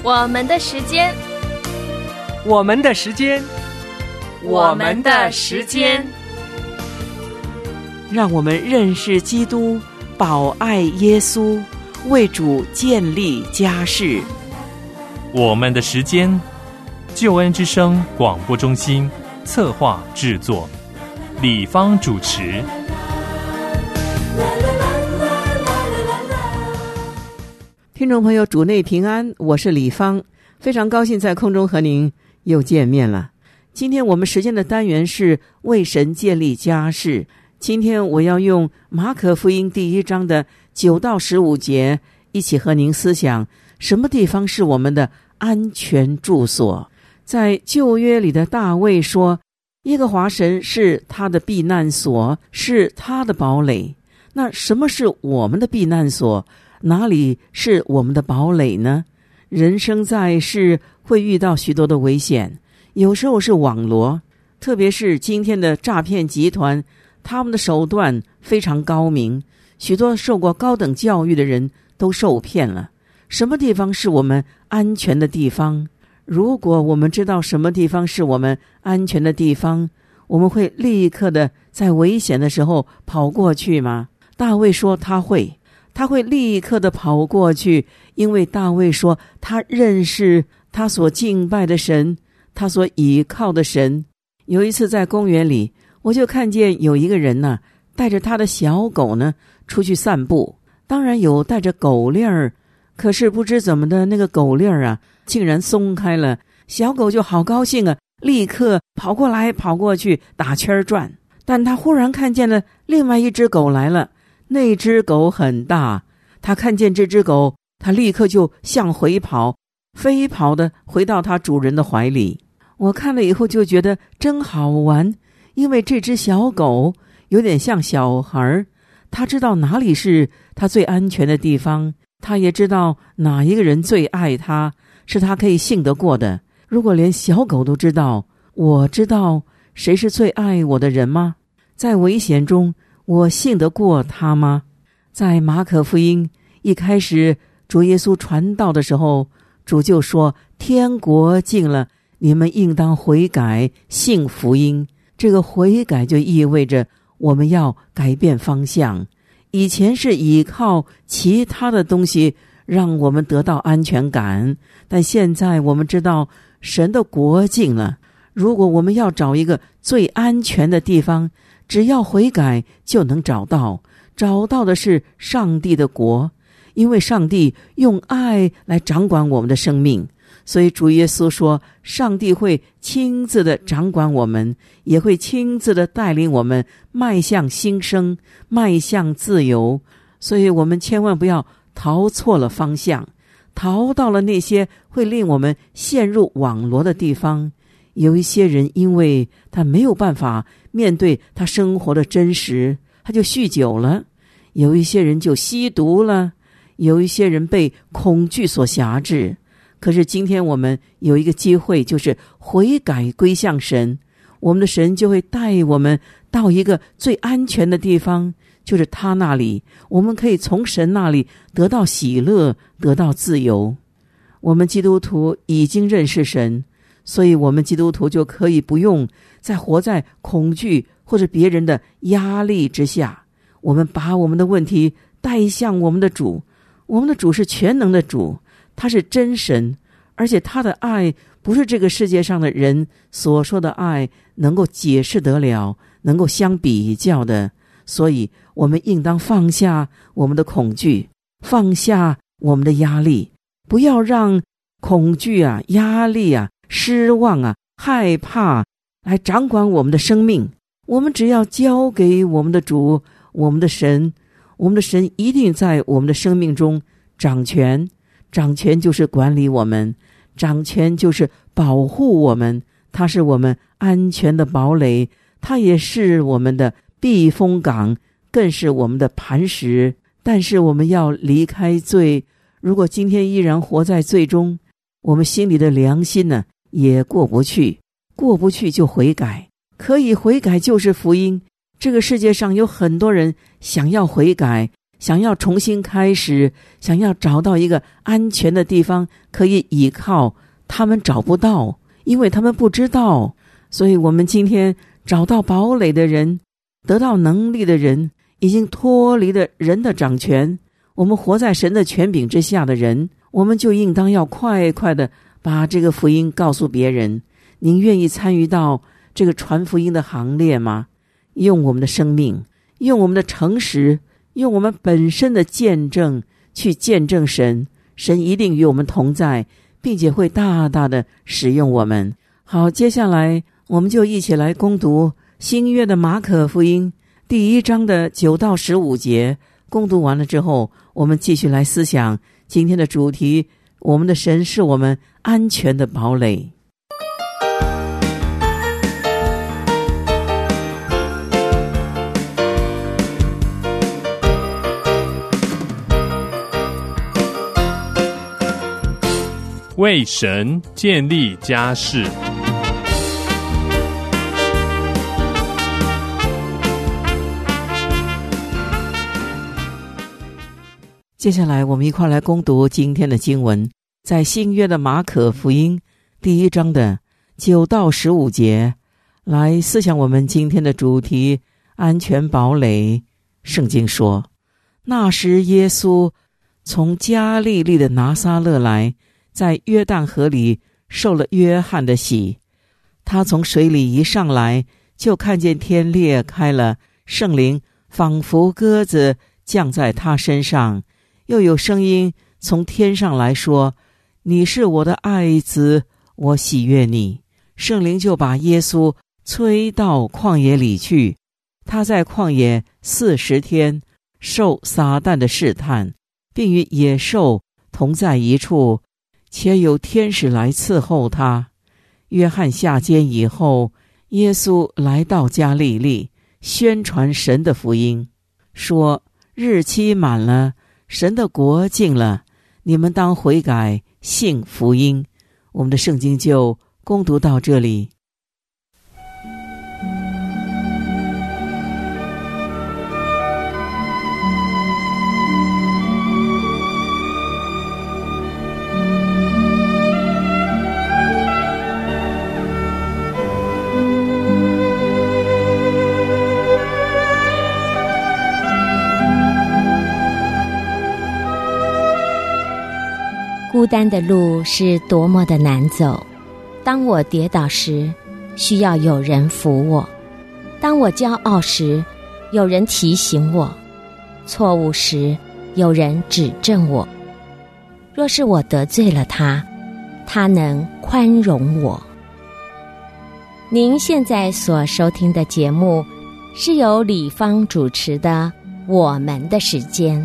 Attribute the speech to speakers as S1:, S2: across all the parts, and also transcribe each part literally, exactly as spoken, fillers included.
S1: 我们的时间，
S2: 我们的时间，
S1: 我们的时间，
S3: 让我们认识基督，保爱耶稣，为主建立家室。
S4: 我们的时间，救恩之声广播中心策划制作，李芳主持。
S3: 听众朋友，主内平安，我是李芳，非常高兴在空中和您又见面了。今天我们时间的单元是为神建立家室。今天我要用马可福音第一章的九到十五节，一起和您思想什么地方是我们的安全住所。在旧约里的大卫说，耶和华神是他的避难所，是他的堡垒。那什么是我们的避难所？哪里是我们的堡垒呢？人生在世会遇到许多的危险，有时候是网罗，特别是今天的诈骗集团，他们的手段非常高明，许多受过高等教育的人都受骗了。什么地方是我们安全的地方？如果我们知道什么地方是我们安全的地方，我们会立刻的在危险的时候跑过去吗？大卫说他会，他会立刻的跑过去，因为大卫说他认识他所敬拜的神，他所倚靠的神。有一次在公园里，我就看见有一个人呢、啊，带着他的小狗呢出去散步，当然有带着狗链儿，可是不知怎么的，那个狗链儿啊竟然松开了，小狗就好高兴啊，立刻跑过来跑过去打圈转。但他忽然看见了另外一只狗来了，那只狗很大，他看见这只狗，他立刻就向回跑，飞跑的回到他主人的怀里。我看了以后就觉得真好玩，因为这只小狗有点像小孩，他知道哪里是他最安全的地方，他也知道哪一个人最爱他，是他可以信得过的。如果连小狗都知道，我知道谁是最爱我的人吗？在危险中我信得过他吗？在马可福音一开始主耶稣传道的时候，主就说天国近了，你们应当悔改信福音。这个悔改就意味着我们要改变方向。以前是依靠其他的东西让我们得到安全感，但现在我们知道神的国近了，如果我们要找一个最安全的地方，只要悔改就能找到，找到的是上帝的国，因为上帝用爱来掌管我们的生命，所以主耶稣说上帝会亲自的掌管我们，也会亲自的带领我们迈向新生，迈向自由。所以我们千万不要逃错了方向，逃到了那些会令我们陷入网罗的地方。有一些人因为他没有办法面对他生活的真实，他就酗酒了，有一些人就吸毒了，有一些人被恐惧所辖制。可是今天我们有一个机会，就是悔改归向神，我们的神就会带我们到一个最安全的地方，就是他那里，我们可以从神那里得到喜乐，得到自由。我们基督徒已经认识神，所以我们基督徒就可以不用再活在恐惧或者别人的压力之下，我们把我们的问题带向我们的主。我们的主是全能的主，他是真神，而且他的爱不是这个世界上的人所说的爱能够解释得了，能够相比较的。所以我们应当放下我们的恐惧，放下我们的压力，不要让恐惧啊、压力啊、失望啊、害怕来掌管我们的生命。我们只要交给我们的主，我们的神，我们的神一定在我们的生命中掌权。掌权就是管理我们，掌权就是保护我们，他是我们安全的堡垒，他也是我们的避风港，更是我们的磐石。但是我们要离开罪，如果今天依然活在罪中，我们心里的良心呢也过不去，过不去就悔改，可以悔改就是福音。这个世界上有很多人想要悔改， 想要重新开始，想要找到一个安全的地方可以依靠，他们找不到，因为他们不知道。所以我们今天找到堡垒的人，得到能力的人，已经脱离了人的掌权，我们活在神的权柄之下的人，我们就应当要快快的把这个福音告诉别人。您愿意参与到这个传福音的行列吗？用我们的生命，用我们的诚实，用我们本身的见证去见证神，神一定与我们同在，并且会大大的使用我们。好，接下来我们就一起来攻读新约的马可福音第一章的九到十五节。攻读完了之后，我们继续来思想今天的主题，我们的神是我们安全的堡垒。
S4: 为神建立家室。
S3: 接下来我们一块来攻读今天的经文，在新约的马可福音第一章的九到十五节，来思想我们今天的主题，安全堡垒。圣经说，那时耶稣从加利利的拿撒勒来，在约旦河里受了约翰的洗。他从水里一上来，就看见天裂开了，圣灵仿佛鸽子降在他身上，又有声音从天上来说，你是我的爱子，我喜悦你。圣灵就把耶稣催到旷野里去，他在旷野四十天，受撒旦的试探，并与野兽同在一处，且有天使来伺候他。约翰下监以后，耶稣来到加利利，宣传神的福音，说，日期满了，神的国近了，你们当悔改，信福音。我们的圣经就攻读到这里。
S5: 孤单的路是多么的难走，当我跌倒时，需要有人扶我；当我骄傲时，有人提醒我；错误时，有人指正我。若是我得罪了他，他能宽容我。您现在所收听的节目是由李芳主持的《我们的时间》。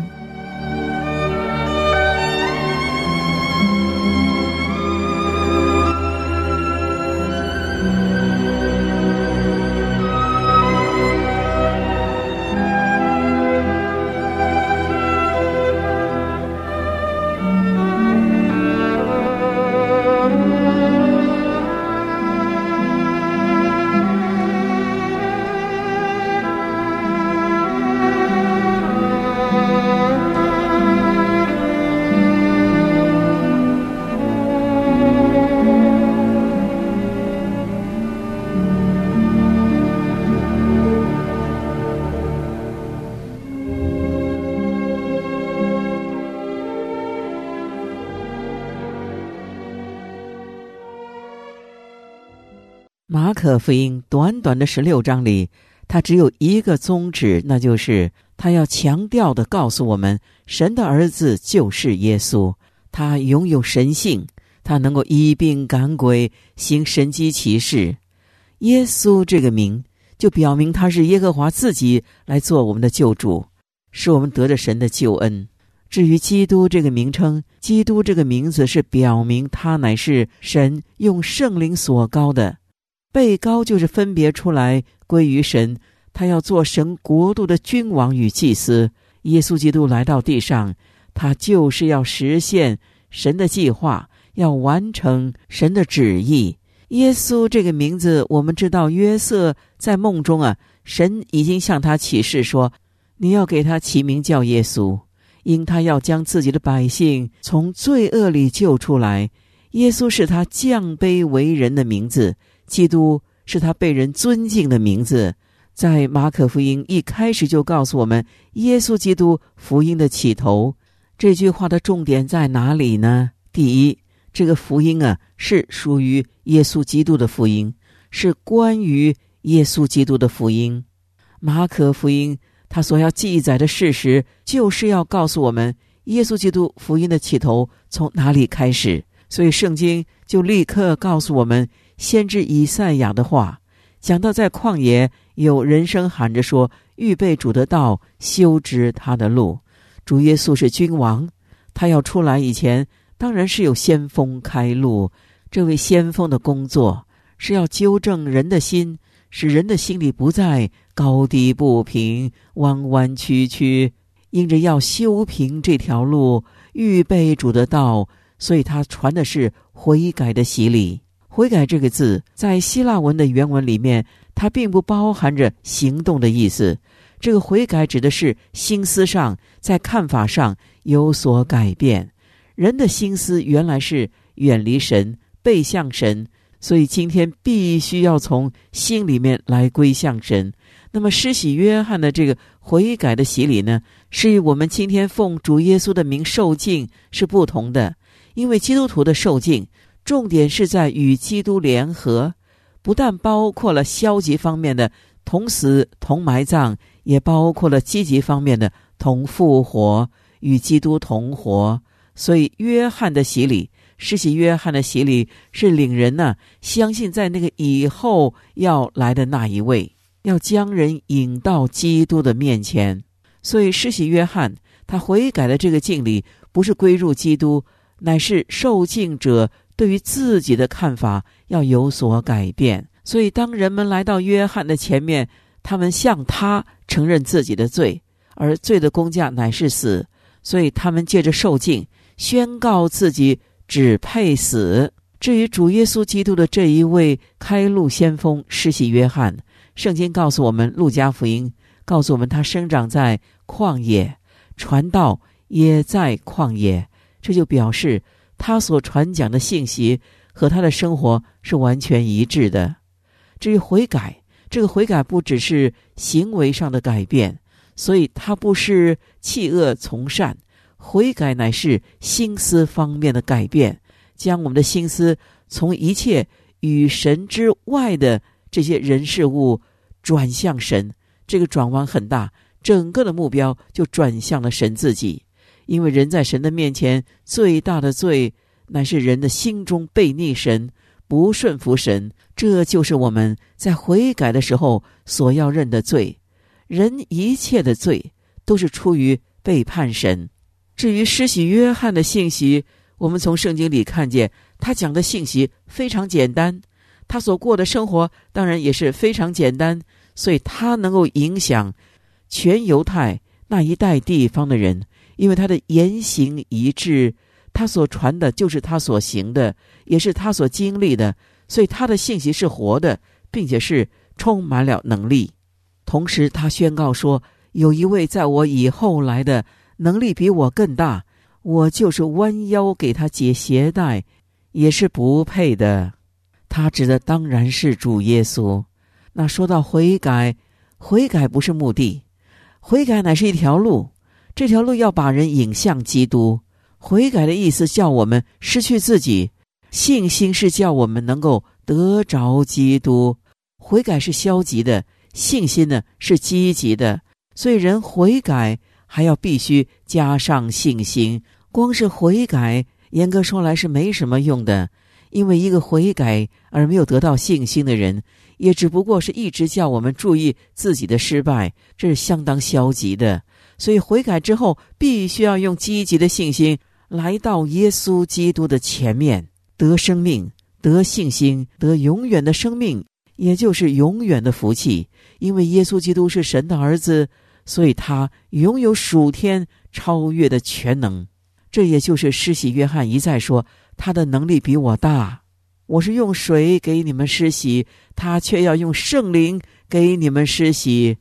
S3: 马可福音短短的十六章里，他只有一个宗旨，那就是他要强调的告诉我们，神的儿子就是耶稣，他拥有神性，他能够医病赶鬼，行神迹奇事。耶稣这个名就表明他是耶和华自己来做我们的救主，使我们得着神的救恩。至于基督这个名称，基督这个名字是表明他乃是神用圣灵所膏的，被膏就是分别出来归于神，他要做神国度的君王与祭司。耶稣基督来到地上，他就是要实现神的计划，要完成神的旨意。耶稣这个名字，我们知道约瑟在梦中啊，神已经向他启示说， 你要给他起名叫耶稣，因他要将自己的百姓从罪恶里救出来。耶稣是他降卑为人的名字，基督是他被人尊敬的名字。在马可福音一开始就告诉我们，耶稣基督福音的起头。这句话的重点在哪里呢？第一，这个福音啊，是属于耶稣基督的福音，是关于耶稣基督的福音。马可福音他所要记载的事实，就是要告诉我们耶稣基督福音的起头从哪里开始。所以圣经就立刻告诉我们先知以赛亚的话，讲到在旷野有人声喊着说，预备主的道，修直他的路。主耶稣是君王，他要出来以前，当然是有先锋开路。这位先锋的工作是要纠正人的心，使人的心里不再高低不平、弯弯曲曲，因着要修平这条路，预备主的道，所以他传的是悔改的洗礼。悔改这个字在希腊文的原文里面，它并不包含着行动的意思。这个悔改指的是心思上，在看法上有所改变。人的心思原来是远离神，背向神，所以今天必须要从心里面来归向神。那么施洗约翰的这个悔改的洗礼呢，是与我们今天奉主耶稣的名受浸是不同的。因为基督徒的受浸重点是在与基督联合，不但包括了消极方面的同死同埋葬，也包括了积极方面的同复活，与基督同活。所以约翰的洗礼，施洗约翰的洗礼是领人呢、啊、相信在那个以后要来的那一位，要将人引到基督的面前。所以施洗约翰他悔改的这个敬礼，不是归入基督，乃是受浸者对于自己的看法要有所改变。所以当人们来到约翰的前面，他们向他承认自己的罪，而罪的工价乃是死，所以他们借着受浸宣告自己只配死。至于主耶稣基督的这一位开路先锋施洗约翰，圣经告诉我们，路加福音告诉我们，他生长在旷野，传道也在旷野。这就表示他所传讲的信息和他的生活是完全一致的。至于悔改，这个悔改不只是行为上的改变，所以他不是弃恶从善，悔改乃是心思方面的改变，将我们的心思从一切与神之外的这些人事物转向神。这个转弯很大，整个的目标就转向了神自己。因为人在神的面前最大的罪，乃是人的心中背逆神，不顺服神。这就是我们在悔改的时候所要认的罪。人一切的罪都是出于背叛神。至于施洗约翰的信息，我们从圣经里看见他讲的信息非常简单，他所过的生活当然也是非常简单，所以他能够影响全犹太那一带地方的人，因为他的言行一致，他所传的就是他所行的，也是他所经历的，所以他的信息是活的，并且是充满了能力。同时他宣告说，有一位在我以后来的，能力比我更大，我就是弯腰给他解鞋带也是不配的。他指的当然是主耶稣。那说到悔改，悔改不是目的，悔改乃是一条路，这条路要把人引向基督。悔改的意思叫我们失去自己，信心是叫我们能够得着基督。悔改是消极的，信心呢是积极的，所以人悔改还要必须加上信心。光是悔改，严格说来是没什么用的，因为一个悔改而没有得到信心的人，也只不过是一直叫我们注意自己的失败，这是相当消极的。所以悔改之后，必须要用积极的信心来到耶稣基督的前面，得生命，得信心，得永远的生命，也就是永远的福气。因为耶稣基督是神的儿子，所以他拥有属天超越的全能。这也就是施洗约翰一再说，他的能力比我大。我是用水给你们施洗，他却要用圣灵给你们施洗。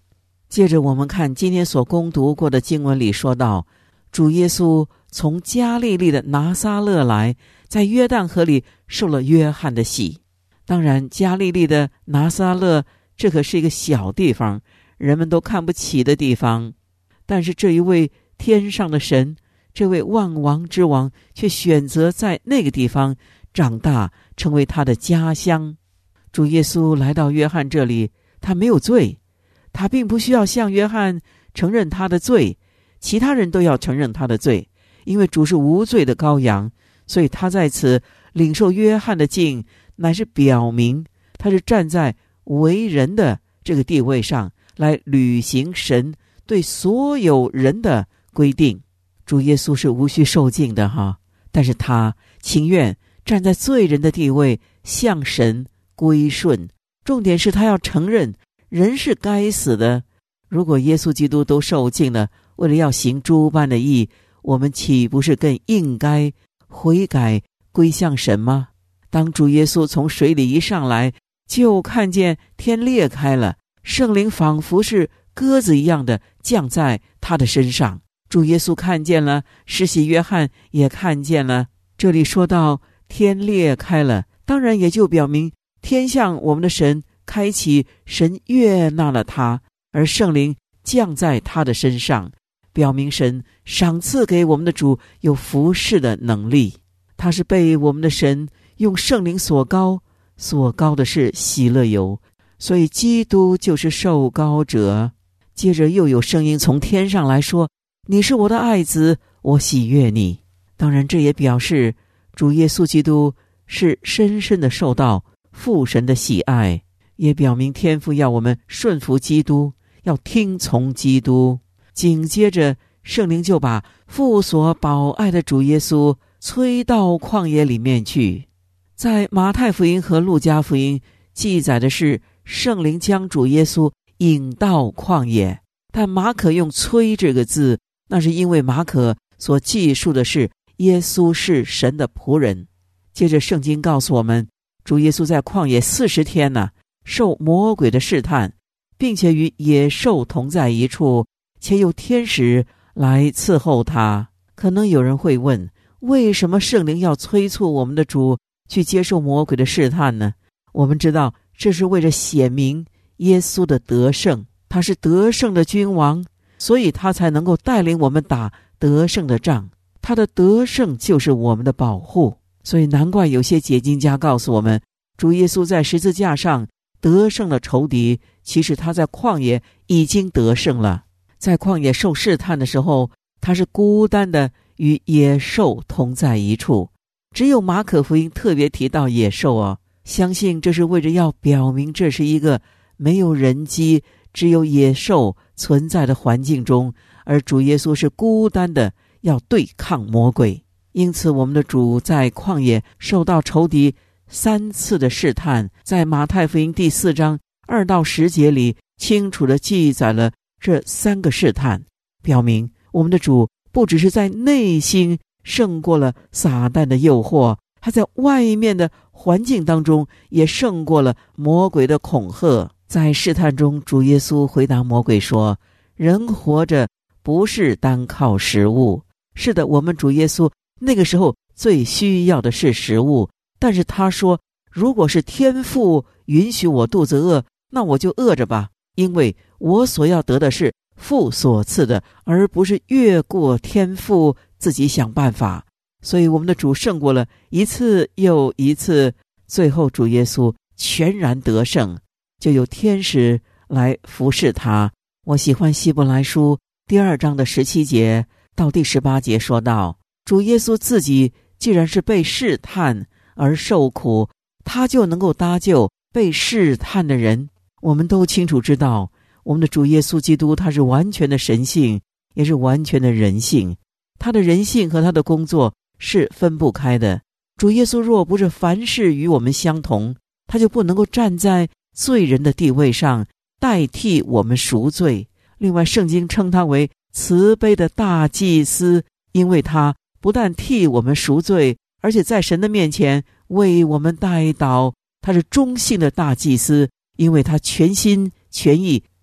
S3: 接着我们看今天所攻读过的经文里说到，主耶稣从加利利的拿撒勒来，在约旦河里受了约翰的洗。当然加利利的拿撒勒这可是一个小地方，人们都看不起的地方，但是这一位天上的神，这位万王之王，却选择在那个地方长大，成为他的家乡。主耶稣来到约翰这里，他没有罪，他并不需要向约翰承认他的罪，其他人都要承认他的罪，因为主是无罪的羔羊，所以他在此领受约翰的敬，乃是表明他是站在为人的这个地位上来履行神对所有人的规定。主耶稣是无需受敬的哈，但是他情愿站在罪人的地位向神归顺。重点是他要承认人是该死的。如果耶稣基督都受敬了，为了要行诸般的义，我们岂不是更应该悔改归向神吗？当主耶稣从水里一上来，就看见天裂开了，圣灵仿佛是鸽子一样的降在他的身上。主耶稣看见了，施洗约翰也看见了。这里说到天裂开了，当然也就表明天向我们的神开启，神悦纳了他，而圣灵降在他的身上，表明神赏赐给我们的主有服侍的能力。他是被我们的神用圣灵所膏，所膏的是喜乐油，所以基督就是受膏者。接着又有声音从天上来说，你是我的爱子，我喜悦你。当然这也表示主耶稣基督是深深的受到父神的喜爱，也表明天父要我们顺服基督，要听从基督。紧接着圣灵就把父所宝爱的主耶稣催到旷野里面去。在马太福音和路加福音记载的是圣灵将主耶稣引到旷野，但马可用催这个字，那是因为马可所记述的是耶稣是神的仆人。接着圣经告诉我们，主耶稣在旷野四十天呢、啊，受魔鬼的试探，并且与野兽同在一处，且有天使来伺候他。可能有人会问，为什么圣灵要催促我们的主去接受魔鬼的试探呢？我们知道这是为了显明耶稣的得胜，他是得胜的君王，所以他才能够带领我们打得胜的仗，他的得胜就是我们的保护。所以难怪有些解经家告诉我们，主耶稣在十字架上得胜了仇敌，其实他在旷野已经得胜了。在旷野受试探的时候，他是孤单的与野兽同在一处，只有马可福音特别提到野兽啊，相信这是为着要表明这是一个没有人机，只有野兽存在的环境中，而主耶稣是孤单的要对抗魔鬼。因此我们的主在旷野受到仇敌三次的试探，在马太福音第四章二到十节里清楚地记载了这三个试探，表明我们的主不只是在内心胜过了撒旦的诱惑，他在外面的环境当中也胜过了魔鬼的恐吓。在试探中，主耶稣回答魔鬼说，人活着不是单靠食物。是的，我们主耶稣那个时候最需要的是食物，但是他说，如果是天父允许我肚子饿，那我就饿着吧，因为我所要得的是父所赐的，而不是越过天父自己想办法。所以我们的主胜过了一次又一次，最后主耶稣全然得胜，就有天使来服侍他。我喜欢希伯来书第二章的十七节到第十八节说到，主耶稣自己既然是被试探而受苦，他就能够搭救被试探的人。我们都清楚知道，我们的主耶稣基督他是完全的神性，也是完全的人性，他的人性和他的工作是分不开的。主耶稣若不是凡事与我们相同，他就不能够站在罪人的地位上代替我们赎罪。另外圣经称他为慈悲的大祭司，因为他不但替我们赎罪，而且在神的面前为我们代祷。他是忠信的大祭司，因为他全心全意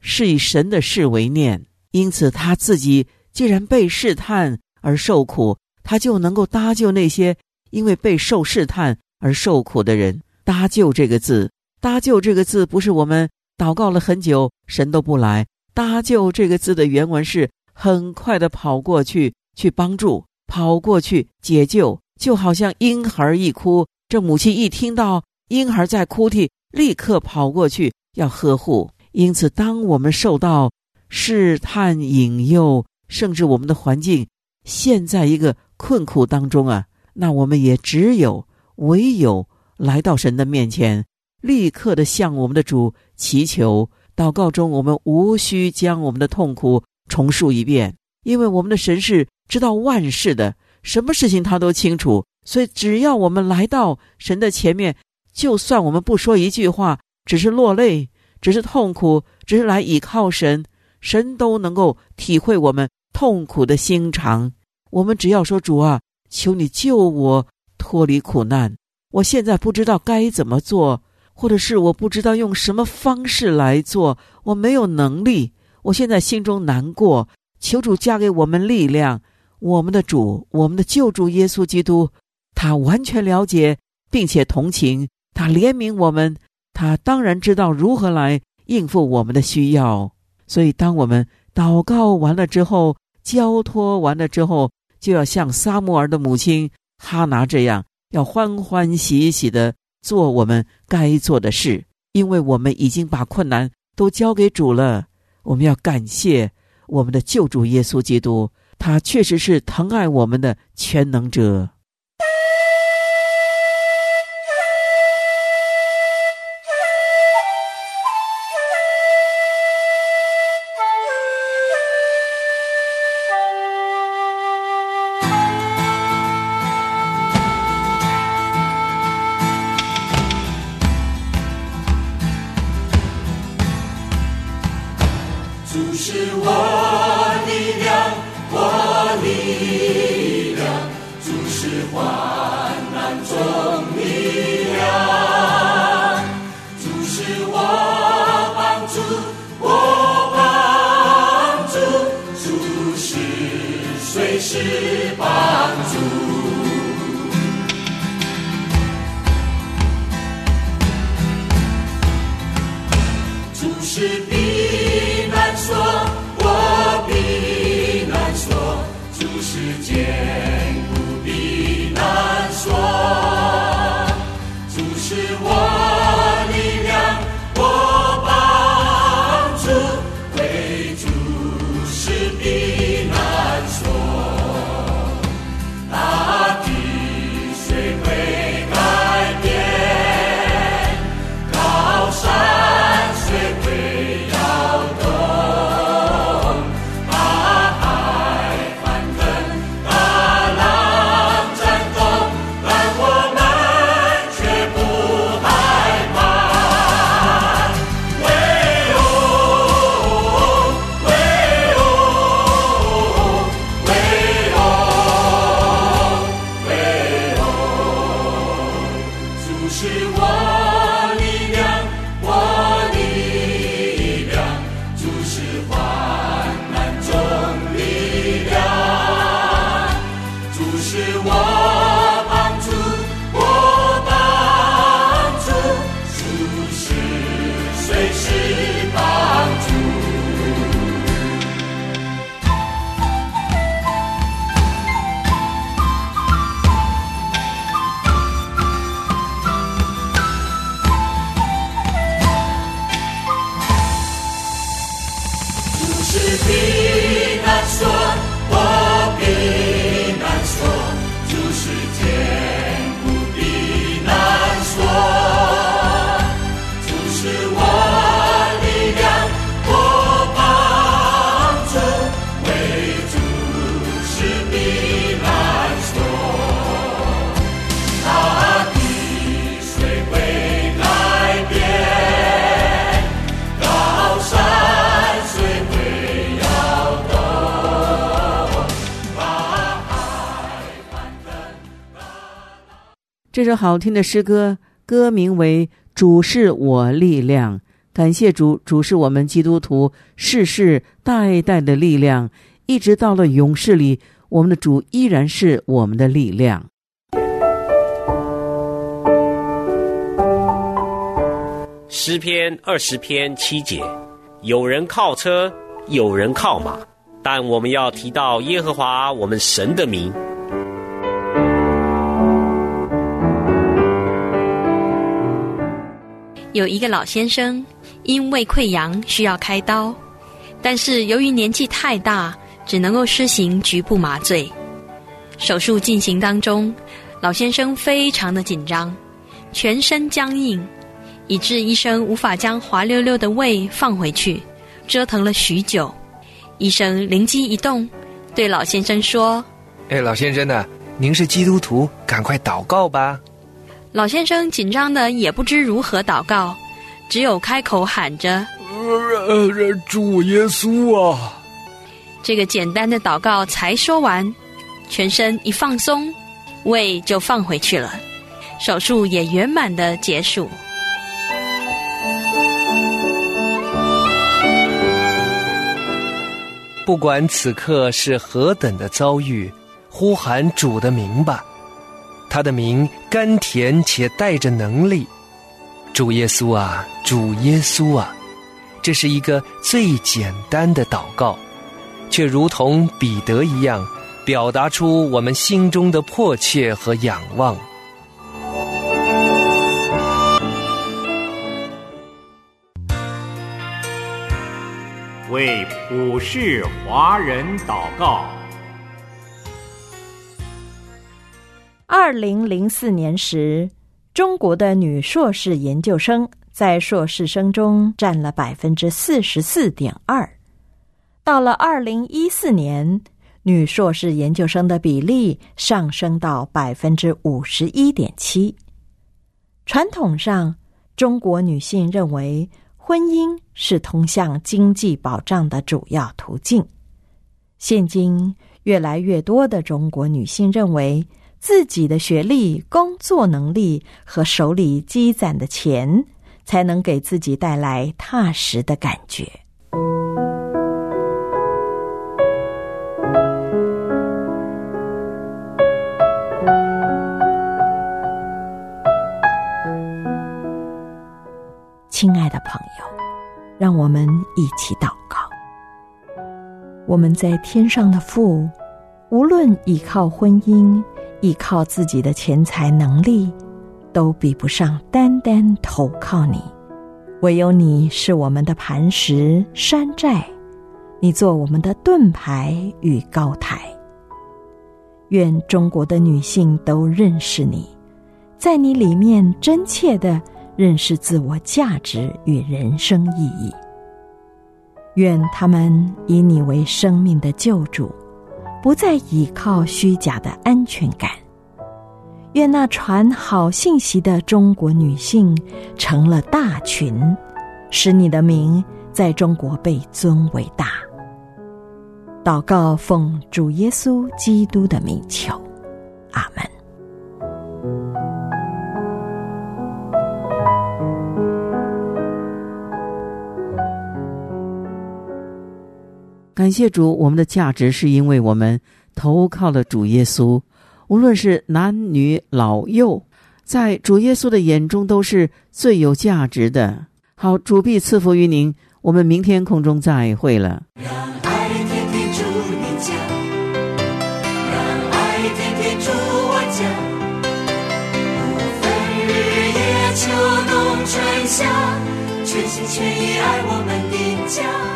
S3: 是以神的事为念，因此他自己既然被试探而受苦，他就能够搭救那些因为被受试探而受苦的人。搭救这个字，搭救这个字不是我们祷告了很久神都不来，搭救这个字的原文是很快的跑过去去帮助，跑过去解救，就好像婴孩一哭，这母亲一听到婴孩在哭啼，立刻跑过去要呵护。因此当我们受到试探引诱，甚至我们的环境陷在一个困苦当中啊，那我们也只有唯有来到神的面前，立刻的向我们的主祈求。祷告中我们无需将我们的痛苦重述一遍，因为我们的神是知道万事的，什么事情他都清楚，所以只要我们来到神的前面，就算我们不说一句话，只是落泪，只是痛苦，只是来倚靠神，神都能够体会我们痛苦的心肠。我们只要说，主啊，求你救我脱离苦难，我现在不知道该怎么做，或者是我不知道用什么方式来做，我没有能力，我现在心中难过，求主加给我们力量。我们的主，我们的救主耶稣基督，他完全了解并且同情，他怜悯我们，他当然知道如何来应付我们的需要。所以当我们祷告完了之后，交托完了之后，就要像撒母耳的母亲哈拿这样，要欢欢喜喜的做我们该做的事，因为我们已经把困难都交给主了。我们要感谢我们的救主耶稣基督，他确实是疼爱我们的全能者。
S6: 主是我力量，我力量，主是患难中力量，主是我帮助，我帮助，主是随时帮助，主是避难所，我避难所，主是坚固避难所，主是我力量，我帮助，为主是避难所，大地虽会改变，高山虽会摇动，大海翻腾，大浪战动，但我们却不害怕。唯有，唯有，唯有，唯有，主是我力量，我力量，主是患难中力量，主是我帮助，我帮助，主是随时帮助。主是避难所，我避难所，主是坚固避难所，主是我力量，我帮助，为主是避难所，大地虽会改变，高山虽会摇动，大海翻腾。
S3: 这首好听的诗歌，歌名为《主是我力量》， 感谢主，主是我们基督徒世世代代的力量，一直到了永世里，我们的主依然是我们的力量。
S7: 诗篇二十篇七节，有人靠车，有人靠马，但我们要提到耶和华我们神的名。
S8: 有一个老先生因胃溃疡需要开刀，但是由于年纪太大，只能够施行局部麻醉。手术进行当中，老先生非常的紧张，全身僵硬，以致医生无法将滑溜溜的胃放回去，折腾了许久。医生灵机一动，对老先生说：
S9: 哎，老先生啊，您是基督徒，赶快祷告吧。
S8: 老先生紧张的也不知如何祷告，只有开口喊着：
S9: 呃，主耶稣啊！
S8: 这个简单的祷告才说完，全身一放松，胃就放回去了，手术也圆满的结束。
S9: 不管此刻是何等的遭遇，呼喊主的名吧，他的名甘甜且带着能力。主耶稣啊，主耶稣啊，这是一个最简单的祷告，却如同彼得一样，表达出我们心中的迫切和仰望。
S10: 为普世华人祷告。
S11: 二零零四年时，中国的女硕士研究生在硕士生中占了百分之四十四点二。到了二零一四年，女硕士研究生的比例上升到百分之五十一点七。传统上，中国女性认为婚姻是通向经济保障的主要途径。现今，越来越多的中国女性认为，自己的学历、工作能力和手里积攒的钱，才能给自己带来踏实的感觉。亲爱的朋友，让我们一起祷告。我们在天上的父，无论依靠婚姻，依靠自己的钱财能力，都比不上单单投靠你。唯有你是我们的磐石山寨，你做我们的盾牌与高台。愿中国的女性都认识你，在你里面真切地认识自我价值与人生意义。愿他们以你为生命的救主，不再依靠虚假的安全感。愿那传好信息的中国女性成了大群，使你的名在中国被尊为大。祷告奉主耶稣基督的名求，阿们。
S3: 感谢主，我们的价值是因为我们投靠了主耶稣。无论是男女老幼，在主耶稣的眼中都是最有价值的。好，主必赐福于您，我们明天空中再会了。
S6: 让爱天天住你家，让爱天天住我家，不分日夜秋冬春夏，全心全意爱我们的家。